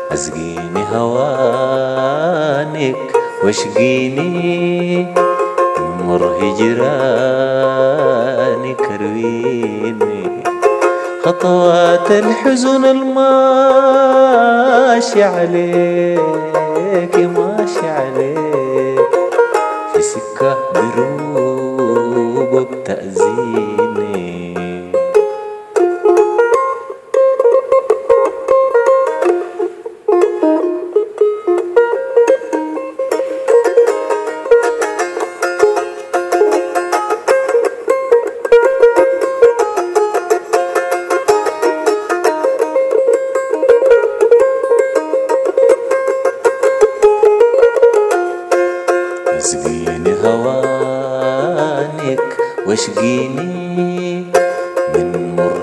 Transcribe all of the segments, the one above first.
اسقيني هوانك واشقيني مر هجرانك ارويني خطوات الحزن الماشي عليك ماشي عليك في سكة دروب بتأذيني اسقيني هوانك واشقيني من مر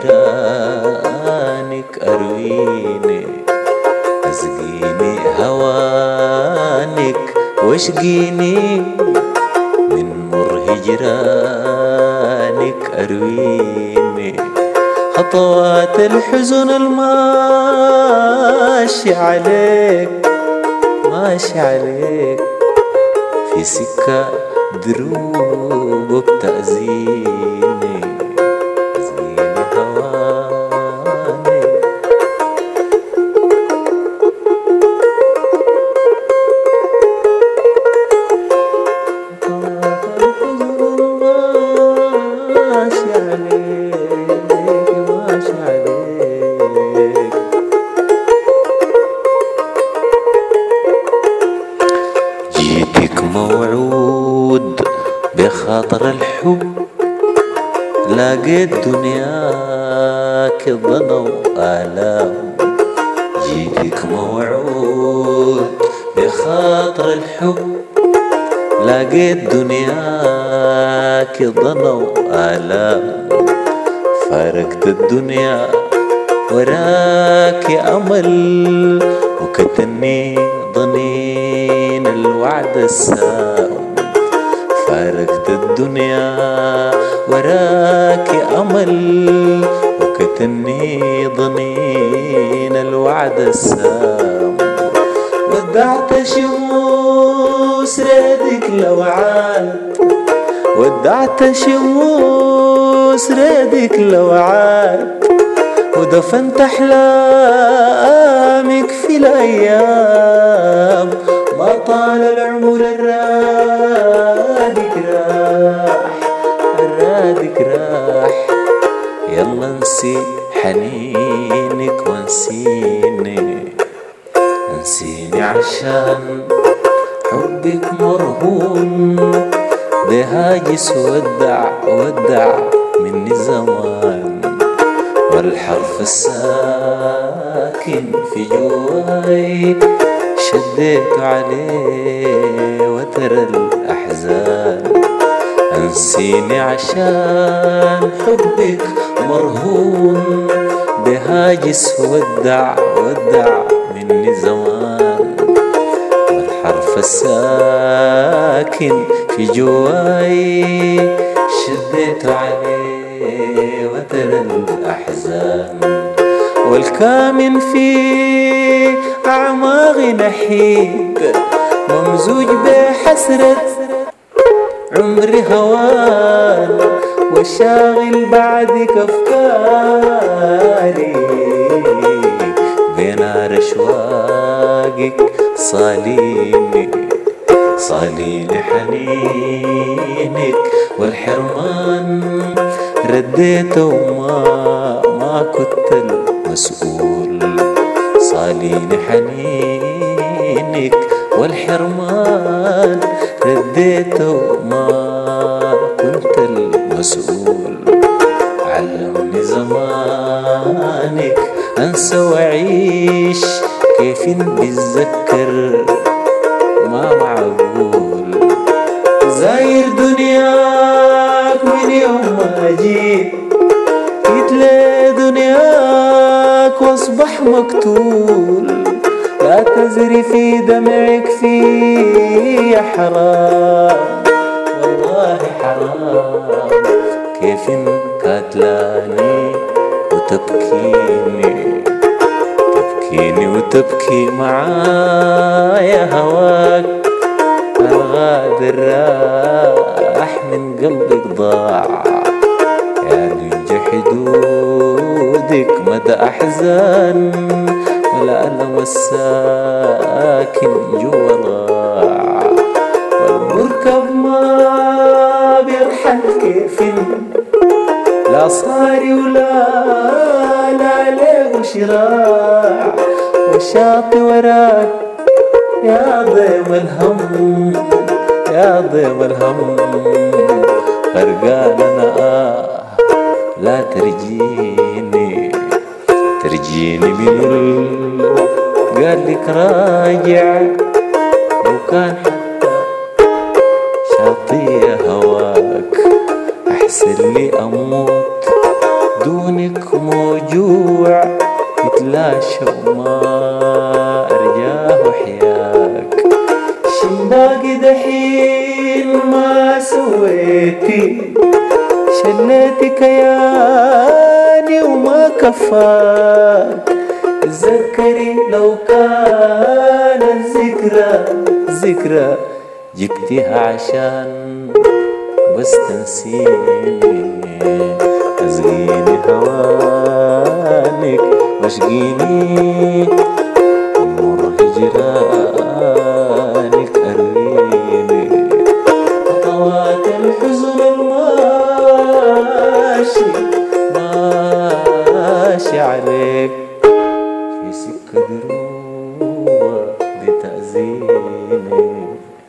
هجرانك ارويني اسقيني هوانك واشقيني من مر هجرانك ارويني خطوات الحزن الماشي عليك ماشي عليك في سكة دروب بتأذيني اسقيني هوانك ماشي عليك ماشي عليك جيتك موعود بخاطر الحب لقيت دنياك ضنا وآلام جيتك موعود بخاطر الحب لقيت دنياك ضنا وآلام فارقت الدنيا وراك أمل وكتني ضنين الوعد السام فارقت الدنيا وراك أمل وكتني ضنين الوعد السام ودعت شموس ريدك لوعات ودعت شموس ريدك لوعات ودفنت أحلامك في الأيام ما طال العمر الرادك راح الرادك راح يلا انسي حنينك وانسيني انسيني عشان حبك مرهون بهاجس ودع مني زمان والحرف الساكن في جواي شديت عليه وترى الأحزان انسيني عشان حبك مرهون بهاجس ودع مني زمان والحرف الساكن في جواي شديت عليه وترى الأحزان والكامن في أعماق نحيب ممزوج بحسرة عمري هوان والشاغل بعدك أفكاري بنار أشواقك صاليني حنينك والحرمان رديته ما كنت المسؤول صاليني حنينك والحرمان رديته ما كنت المسؤول علمني زمانك أنسى وأعيش كيف بتذكر ما معقول زاير دنياك من يوم ما جيت لي دنياك واصبح مقتول لا تزري في دمعك في حرام والله حرام كيف انك قاتلاني وتبكيني تبكيني وتبكي معايا هواك الغادر راح من قلبك ضاع يا لنج حدودك مدى أحزان ولا ألم الساكن جوا ضاع والمركب ما بيرحل كيف لا صاري ولا ليه شراع والشاطي وراك يا ضيم الهم يا ضيم الهم غرقان أنا لا ترجيني من قال لك راجع لو كان حتى شاطية هواك أحسن لي أموت دونك موجوع يتلاشى وما أرجاه حياك شباقي دحين ما سويتي شليتي كياني وما كفاك تذكري لو كانت ذكرى جبتيها عشان بس تنسيني أسقيني هوانك واشقيني نور هجرانك أرويني خطوات الحزن الماشي عليك